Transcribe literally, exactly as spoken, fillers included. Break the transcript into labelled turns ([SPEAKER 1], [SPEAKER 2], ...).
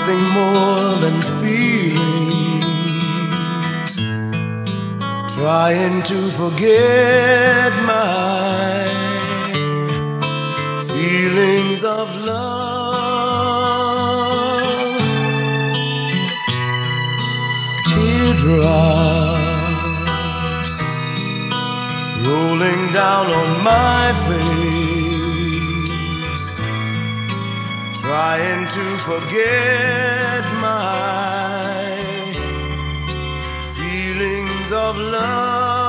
[SPEAKER 1] nothing more than feelings, trying to forget my feelings of love. Teardrops rolling down on my face, trying to forget my feelings of love.